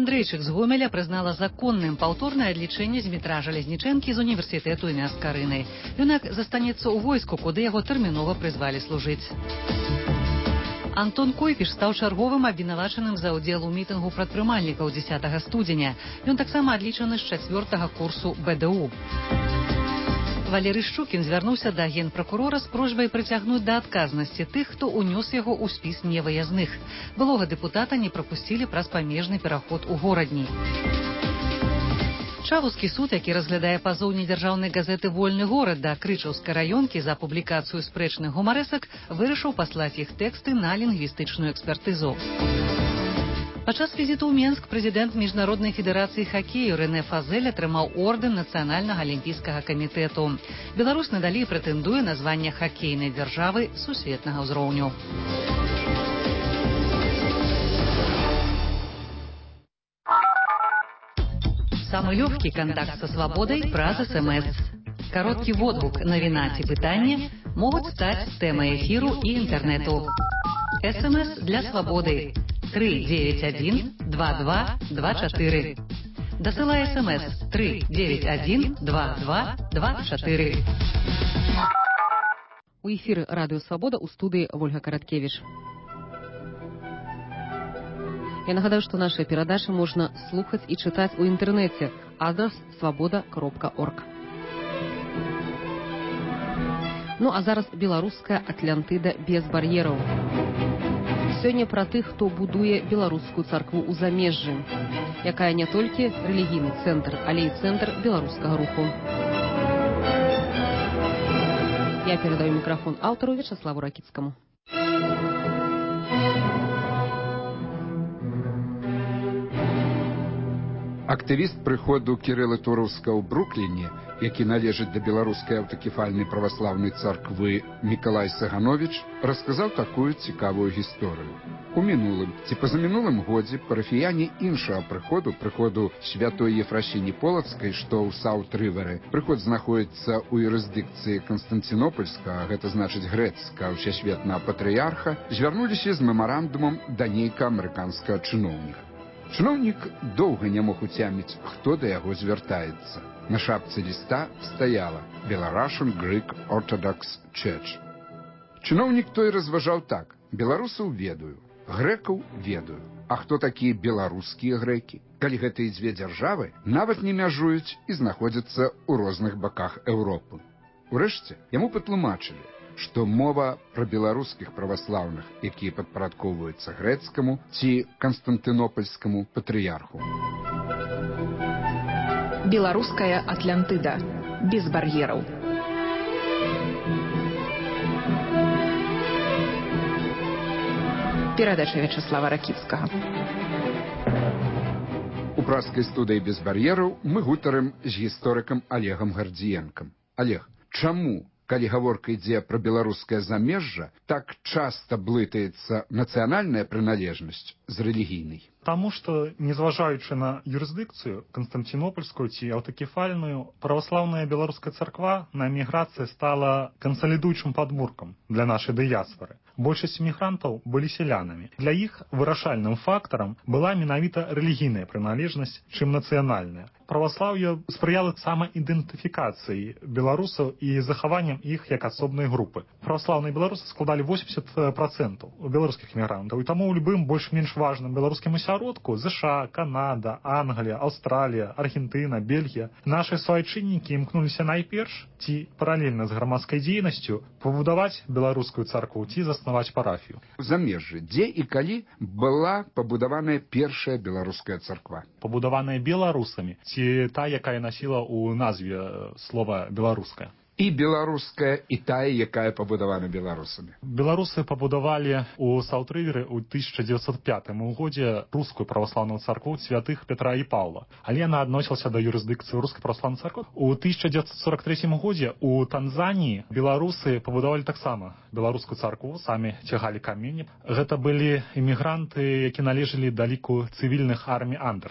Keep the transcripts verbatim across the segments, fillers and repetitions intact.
Андрейчык з Гомеля прызнала законным паўторнае адлічэнне Змітра Жалезнічэнкі з універсітэту імя Скарыны. Юнак застанецца ў войску, куды яго тэрмінова прызвалі служыць. Антон Койфіш стаў чарговым абвінавачаным за ўдзел у мітынгу прадпрымальнікаў дзесятага студзеня. Ён таксама адлічаны з чацвёртага курсу бэ дэ у. Валерый Шчукін звярнуўся да генпракурора з просьбай прыцягнуць да адказнасці тых, хто ўнёс яго ў спіс невыязных. Былога дэпутата не прапусцілі праз памежны пераход у горадні. Чавускі суд, які разглядае пазоў недзяржаўнай газеты «Вольны горад» да Крычаўскай раёнкі за публікацыю спрэчных гумарэсак, вырашыў паслаць іх тэксты на лінгвістычную экспертызу. Падчас візіту ў Менск прэзідэнт Міжнароднай федэрацыі хакею Рэнэ Фазель атрымаў ордэн Нацыянальнага алімпійскага камітэту. Беларусь надалей прэтэндуе на званне хакейнай дзяржавы сусветнага ўзроўню. Самый легкий контакт со свободой праз СМС. Короткий водгук, навіна ці пытанне могуць стаць тэмай эфіру і інтэрнэту. СМС для свободы. три девять один два два два четыре. Досылай СМС три девять один два два два четыре. У эфіры Радыё Свабода ў студыі Вольга Караткевіч. Я нагадаю, што нашыя перадачы можна слухаць і чытаць у інтэрнэце. Адрас свабода кропка орг. Ну а зараз беларуская Атлантыда без бар'ераў. Сёння пра тых, хто будуе беларускую царкву ў замежжы, якая не толькі рэлігійны цэнтр, але і цэнтр беларускага руху. Я перадаю мікрафон аўтару Вячаславу Ракіцкаму. Актывіст прыходу Кірыла Тураўска ў Брукліне, які належыць да беларускай аўтакефальнай праваслаўнай царквы Мікалай Сагановіч, расказаў такую цікавую гісторыю. У мінулым ці пазамінулым годзе парафіяне іншага прыходу, прыходу святой Ефрасіні Полацкай, што ў Саут-Рыверы, прыход знаходзіцца ў юрысдыкцыі Канстанцінопольскага, гэта значыць грэцкага ўсесветнага патрыярха, звярнуліся з мемарандумам да нейкага амерыканскага чыноўніка. Чыноўнік доўга не мог уцяміць, хто да яго звяртаецца. На шапцы ліста стаяла «Belarusian Greek Orthodox Church». Чыноўнік той разважаў так: беларусаў ведаю, грэкаў ведаю. А хто такія беларускія грэкі? Калі гэтыя дзве дзяржавы нават не мяжуюць і знаходзяцца ў розных баках Еўропы. Урэшце, яму патлумачылі, што мова пра беларускіх праваслаўных, якія падпарадкоўваюцца грэцкаму ці канстантынопольскаму патрыярху. Беларуская Атлантыда. Без бар'ераў. Перадача Вячаслава Ракіцкага. У праскай студыі «Без бар'ераў» мы гутарым з гісторыкам Олегам Гардзіенкам. Олег, чаму, калі гаворка ідзе пра беларускае замежжа, так часта блытаецца нацыянальная прыналежнасць з рэлігійнай? Таму што, незважаючы на юрысдыкцыю канстанцінопольскую ці аўтакефальную, праваслаўная беларуская царква на эміграцыі стала кансалідуючым падмуркам для нашай дыяспары. Большасць эмігрантаў былі сялянамі. Для іх вырашальным фактарам была менавіта рэлігійная прыналежнасць, чым нацыянальная. Праваслаўе спрыяла самаідэнтыфікацыі беларусаў і захаваннем іх як асобнай групы. Праваслаўныя беларусы складалі восемьдесят процентаў беларускіх эмігрантаў, і таму ў любым больш-менш важным беларускім асяродку ЗША, Канада, Англія, Аўстралія, Аргентына, Бельгія нашыя суайчыннікі імкнуліся найперш ці паралельна з грамадскай дзейнасцю пабудаваць беларускую царкву ці заснаваць парафію. У замежжы, дзе і калі была пабудаваная першая беларуская царква? Пабудаваная беларусамі, ці та, якая насіла ў назве слова беларуская. І беларуская, і тая, якая пабудавана беларусамі. Беларусы пабудавалі ў Саут-Рыверы ў тысяча дзевяцьсот пятым годзе рускую праваслаўную царкву святых Петра і Паўла. Але яна адносілася да юрысдыкцыі рускай праваслаўнай царквы. У тысяча дзевяцьсот сорок трэцім годзе ў Танзаніі беларусы пабудавалі таксама беларускую царкву, самі цягалі камені. Гэта былі эмігранты, які належалі да ліку цывільных армій Андерса.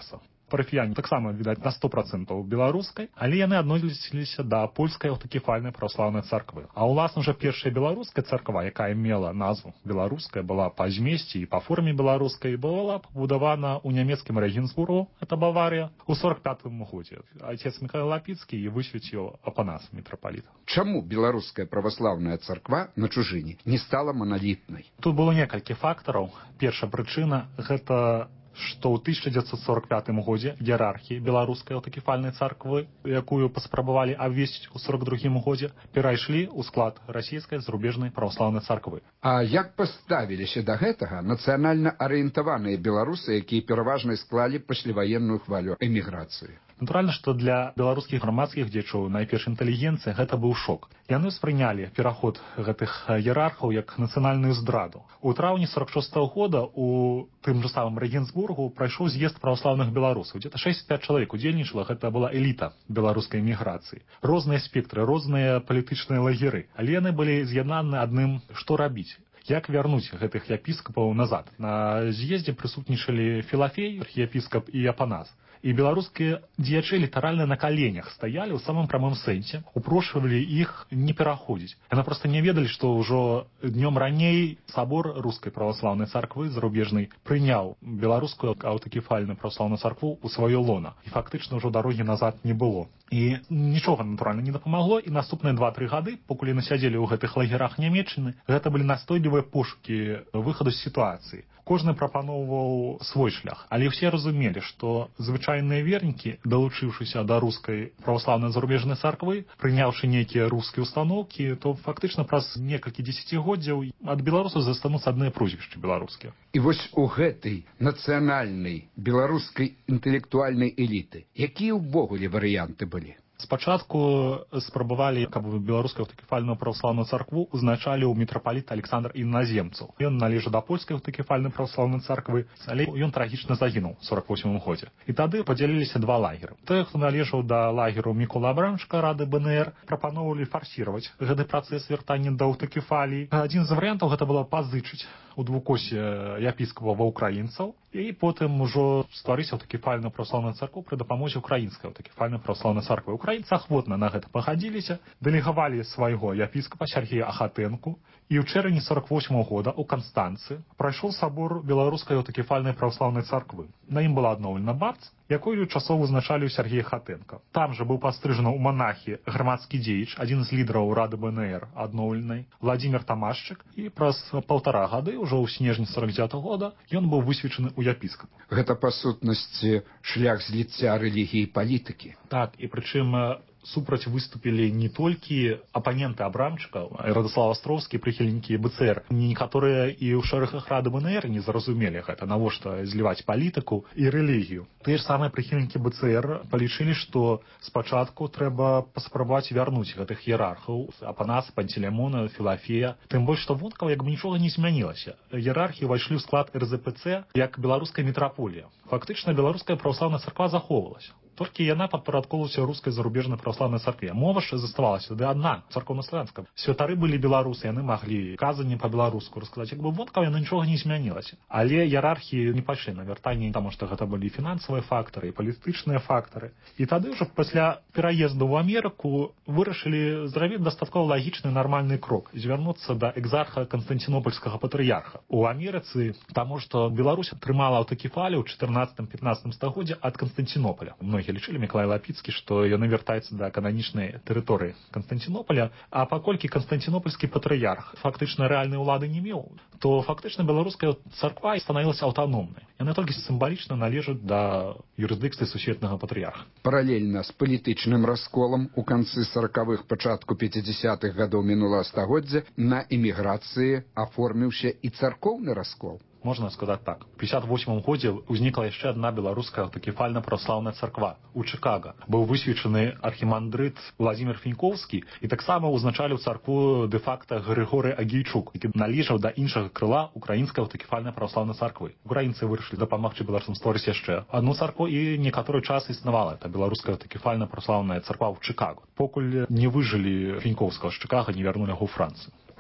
парафіяне таксама, відаць, на сто процентаў беларускай, але яны адносіліся да польскай аўтакефальнай праваслаўнай царквы. А ўласна жа першая беларуская царква, якая мела назву беларуская, была па змесце і па форме беларускай, была пабудавана ў нямецкім Рэгенсбургу, это Баварія, у сорок пятым годзе. Отец Михаил Лапіцкі і высвяціў Апанас, мітрапаліт. Чаму беларуская праваслаўная царква на чужыне не стала маналітнай? Тут было некалькі фактараў. Першая прычына – гэта што ў тысяча дзевяцьсот сорок пятым годзе іерархіі беларускай аўтакефальнай царквы, якую паспрабавалі абвесціць у сорок другім годзе, перайшлі ў склад расійскай зарубежнай праваслаўнай царквы. А як паставіліся да гэтага нацыянальна арыентаваныя беларусы, якія пераважна склалі пасляваенную хвалю эміграцыі? Натуральна, што для беларускіх грамадскіх дзеячоў, найперш інтэлігенцыі, гэта быў шок. Яны ўспрынялі пераход гэтых іерархаў як нацыянальную здраду. У траўні сорок шостага года у тым жа самым Рэгенсбургу прайшоў з'езд праваслаўных беларусаў. Где-то шэсцьдзесят пять чалавек удзельнічала, гэта была эліта беларускай эміграцыі. Розныя спектры, розныя палітычныя лагеры, але яны былі з'яднаны адным, што рабіць. Як вярнуць гэтых епіскапаў назад? На з'ездзе прысутнічалі Філафей, архіепіскап, і Апанас. І беларускія дзеячы літаральна на каленях стаялі ў самым прамым сэнсе, упрошвалі іх не пераходзіць. Яны проста не ведалі, што ўжо днём раней сабор рускай праваслаўнай царквы зарубежнай прыняў беларускую аўтакефальную праваслаўную царкву ў сваё лона. І фактычна ўжо дарогі назад не было. І нічога, натуральна, не дапамагло, і наступныя два-тры гады, пакуль яны сядзелі ў гэтых лагерах Нямецчыны, гэта былі настойлівыя пошукі выхаду з сітуацыі. Кожны прапаноўваў свой шлях, але ўсе разумелі, што звычайныя вернікі, далучыўшыся да рускай праваслаўнай зарубежнай царквы, прыняўшы нейкія рускія установкі, то фактычна праз некалькі дзесяцігоддзяў ад беларусаў застануцца адныя прозвішчы беларускія. І вось у гэтай нацыянальнай беларускай інтэлектуальнай эліты якія ўвогуле варыянты былі? Спачатку спрабавалі, каб беларускую аўтакефальную праваслаўную царкву узначаліў мітрапаліт Александр Інназемцаў. Ён належаў да польскай аўтакефальнай праваслаўнай царквы, але ён трагічна загінуў у сорок восьмым годзе. І тады падзяліліся два лагеры. Той, хто належаў да лагеру Мікола Абрамчыка, рады БНР, прапаноўвалі фарсіраваць гэты працэс вяртання да аўтакефаліі. Адзін з варыянтаў гэта было пазычыць у двукосе епіскапаў ва ўкраінцаў, і потым ужо стварыць аўтакефальную праваслаўную царкву пры дапамозе ўкраінскай аўтакефальнай праваслаўнай царквы. Украінцы ахвотна на гэта пагадзіліся, дэлегавалі свайго епіскапа Сергея Ахатэнку, і ў чэрвені сорок восьмага года ў Канстанцы прайшоў сабор беларускай аўтакефальнай праваслаўнай царквы. На ім была адноўлена бабц, якую часова узначаліў Сергей Ахатэнка. Там жа быў пастрыжаны ў манахі грамадскі дзеяч, адзін з лідараў рады БНР адноўленай, Владзімір Тамашчык, і праз паўтара гады, ўжо ў снежні сорок дзевятага года, ён быў высвечаны ў епіскап. Гэта, па сутнасці, шлях зліцця рэлігіі і палітыкі. Так, і прычым супраць выступілі не толькі апаненты Абрамчыка, Радослав Астроўскі, прыхільнікі БЦР. Некаторыя і ў шэрагах рады БНР не зразумелі гэта, навошта зліваць палітыку і рэлігію. Тыя ж самыя прыхільнікі БЦР палічылі, што спачатку трэба паспрабаваць вярнуць гэтых іерархаў, Апанаса, Пантелеймона, Філафея. Тым больш, што вонкава як бы нічога не змянілася. Іерархі ўвайшлі ў склад эр зэ пэ цэ як беларуская мітраполія. Фактычна беларуская праваслаўная царква захоўвалася. Толькі яна падпарадкоўвалася рускай зарубежнай праваслаўнай царкве. Мова ж заставалася ды адна, царкоўна-славянская. Святары былі беларусы, яны маглі казанне па-беларуску расказаць. Як бы вонкава яна нічога не змянілася. Але іерархіі не пайшлі на вяртанне, таму што гэта былі фінансавыя фактары і палітычныя фактары. І тады ўжо пасля пераезду ў Амерыку вырашылі зрабіць дастаткова лагічны нармальны крок, звярнуцца да экзарха Канстанцінопольскага патрыярха. У Амерыцы, таму што Беларусь атрымала аўтакефалію ў чатырнаццатым-пятнаццатым стагоддзе ад Канстанцінопаля. Многія лічылі, Мікалай Лапіцкі, што яны вяртаюцца да кананічнай тэрыторыі Канстанцінопаля, а паколькі Канстанцінопольскі патрыярх фактычна рэальнай улады не меў, то фактычна беларуская царква станавілася аўтаномнай. Яны толькі сімвалічна належаць да юрысдыкцыі сусветнага патрыярха. Паралельна з палітычным расколам у канцы саракавых, пачатку пяцідзясятых гадоў мінулага стагоддзя на эміграцыі аформіўся і царкоўны раскол. Можна сказаць так. У пятьдесят восьмым годзе ўзнікла яшчэ адна беларуская аўтакефальная праваслаўная царква у Чыкага. Быў высвечаны архімандрыт Владзімір Фінькоўскі і таксама ўзначаліў царкву дэ-факта Грыгорый Агейчук, які належаў да іншага крыла украінскай аўтакефальнай праваслаўнай царквы. Украінцы вырашылі дапамагчы беларусам стварыць яшчэ адну царкву, і некаторы час існавала эта беларуская аўтакефальная праваслаўная царква ў Чыкагу. Покуль не выжылі Фінькоўскага з Чыкага, не вярнулі яго ў Францыю.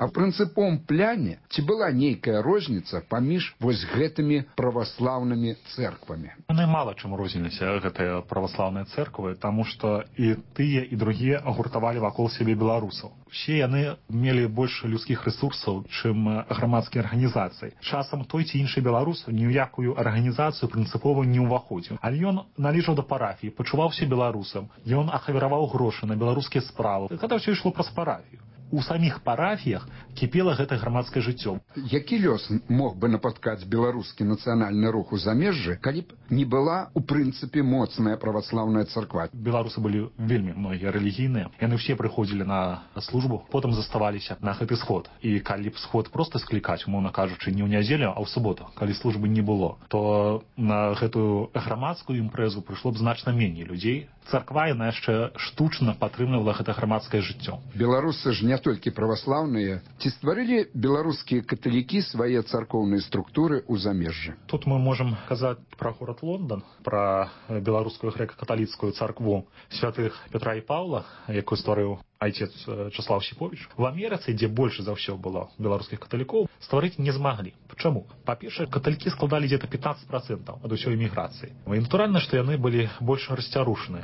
А в прынцыповым пляне ці была нейкая розніца паміж вось гэтымі праваслаўнымі цэрквамі? Яны мала чым розніліся, гэтыя праваслаўныя цэрквы, таму што і тыя, і другія гуртавалі вакол сябе беларусаў. Усе яны мелі больш людскіх рэсурсаў, чым грамадскія арганізацыі. Часам той ці іншы беларус ні ў якую арганізацыю прынцыпова не ўваходзіў. Але ён належаў да парафіі, пачуваўся беларусам, ён ахавяраваў грошы на беларускія справы. Гэта ўсё ішло праз парафію. У саміх парафіях кіпела гэта грамадскае жыццё. Які лёс мог бы напаткаць беларускі нацыянальны рух у замежжы, калі б не была у прынцыпе моцная праваслаўная царква? Беларусы былі вельмі многія рэлігійныя. Яны ўсе прыходзілі на службу, потым заставаліся на гэты сход. І калі б сход проста склікаць, умоўна кажучы, не ў нядзелю, а ў суботу, калі службы не было, то на гэтую грамадскую імпрэзу прыйшло б значна меней людзей. Царква яна яшчэ штучна падтрымлівала гэта грамадскае жыццё. Беларусы ж не толькі праваслаўныя. Ці стварылі беларускія каталікі свае царкоўныя структуры ў замежжы? Тут мы можам казаць пра горад Лондан, пра беларускую грэка-каталіцкую царкву святых Петра і Паўла, якую стварыў айцец Часлаў Сіповіч. В Амерыцы, дзе больш за ўсё было беларускіх каталікоў, стварыць не змаглі. Чаму? Па-першае, каталікі складалі дзе-то пятнадцать процентов ад усёй эміграцыі. І натуральна, што яны былі больш расцярушныя.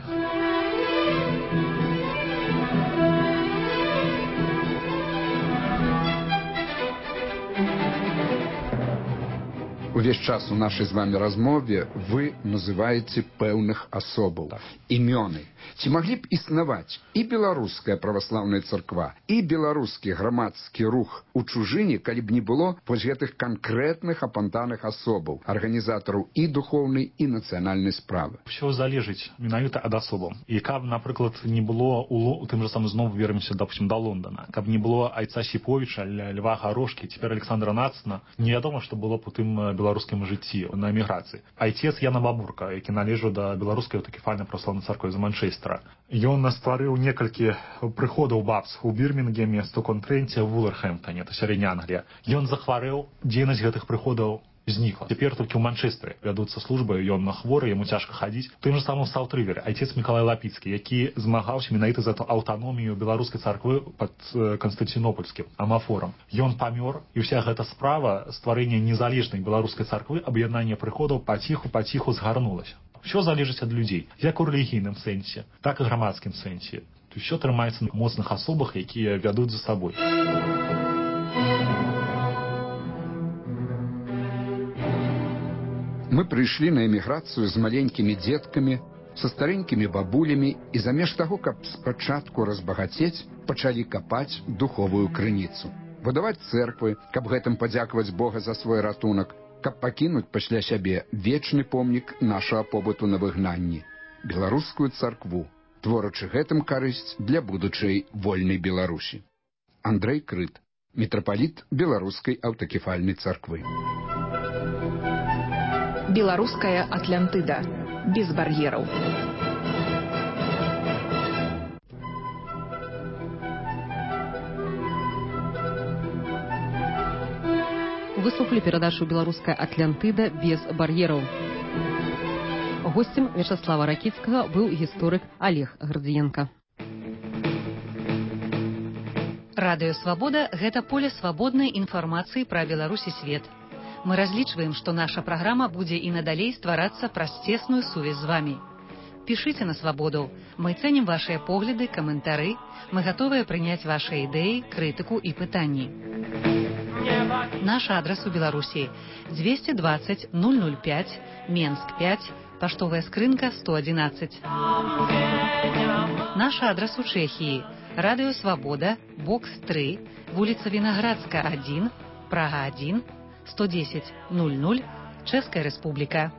Увесь час у нашай з вами размове вы называеце пэўных асобаў, так. Імёны. Ці маглі б існаваць і беларуская праваслаўная царква, і беларускі грамадскі рух у чужыне, калі б не было вось гэтых канкрэтных апантаных асобаў, арганізатараў і духоўнай, і нацыянальнай справы? Усё залежыць менавіта ад асобаў. І каб, напрыклад, не было у, у тым жа самым зноў вернемся, допустим, да Лондона, каб не было айца Сіповіча, Льва Гарошкі, цяпер Александра Нацана, невядома, што было б у тым беларускім жыцці на эміграцыі. Айцец Яна Бабурка, які належаў да беларускай аўтакефальнай праваслаўнай царквы з Манчэстера. Ён стварыў некалькі прыходаў бабс у Бірмінгеме, Стокон-Тренце, Вулверхэмптоне, это сярэдняя Англія. Ён захварэў, дзейнасць гэтых прыходаў знікла. Цяпер толькі ў Манчэстере вядуцца службы, ён хворы, яму цяжка хадзіць. Тым же самым Саут-Рывере айцец Мікалай Лапіцкі, які змагаўся менавіта за аўтаномію беларускай царквы пад канстанцінопольскім амафорам. Ён памёр, і ўся гэта справа стварэння незалежнай беларускай царквы, аб'яднання прыходаў паціху-паціху згарнулася. Усё залежыць ад людзей, як у рэлігійным сэнсе, так і грамадскім сэнсе. Усё трымаецца на моцных асобах, якія вядуць за сабой. Мы прыйшлі на эміграцыю з маленькімі дзеткамі, са старенькімі бабулямі і замест таго, каб спачатку разбагацець, пачалі капаць духовую крыніцу. Будаваць цэрквы, каб гэтым падзякаваць Бога за свой ратунак, каб пакінуць пасля сябе вечны помнік нашага побыту на выгнанні – беларускую царкву, творачы гэтым карысць для будучай вольнай Беларусі. Андрэй Крыт, мітрапаліт беларускай аўтакефальнай царквы. Беларуская Атлантыда. Без бар'ераў. Вы слухали перадачу «Беларуская Атлантыда. Без бар'ераў». Гостем Вячаслава Ракіцкага быў гісторык Олег Градзіенка. Радыё Свабода – гэта поле свабоднай інфармацыі пра Беларусь і свет. Мы разлічваем, што наша праграма будзе і надалей стварацца праз цесную сувязь з вамі. Пішыце на Свабоду. Мы цэнім вашыя погляды, каментары. Мы гатовыя прыняць вашыя ідэі, крытыку і пытанні. Наш адрас у Беларусі двести двадцать ноль ноль пять, Менск пять, паштовая скрынка сто одиннадцать. Наш адрас у Чэхіі Радыё Свабода, бокс три, вуліца Вінаградска один, Прага один, сто десять ноль ноль, Чэшская Рэспубліка.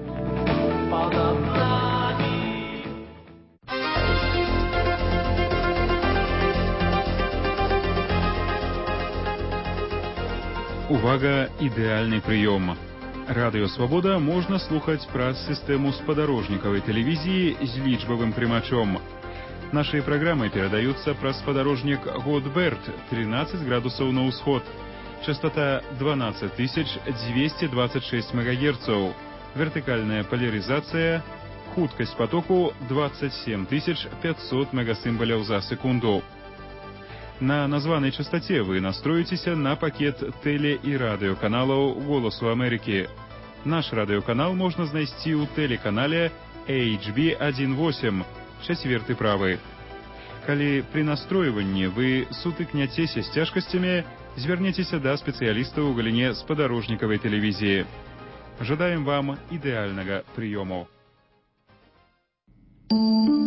Увага, ідэальны прыём. Радыё Свабода можна слухаць праз сістэму спадарожнікавай тэлевізіі з лічбавым прымачом. Нашыя праграмы перадаюцца праз спадарожнік Годберт, тринадцать градусаў на ўсход. Частота двенадцать тысяч двести двадцать шесть мегагерцаў. Вертыкальная поляризация. Хуткасць потоку двадцать семь тысяч пятьсот мегасімбаляў за секунду. На названай частоце вы настроіцеся на пакет тэле- і радыёканалаў «Голасу Амерыкі». Наш радыёканал можна знайсці ў тэлеканале эйч би восемь, чацверты правы. Калі пры настройванні вы сутыкняцеся з цяжкасцямі, звярніцеся да спецыялістаў у галіне спадарожнікавай тэлевізіі. Жадаем вам ідэальнага прыёму.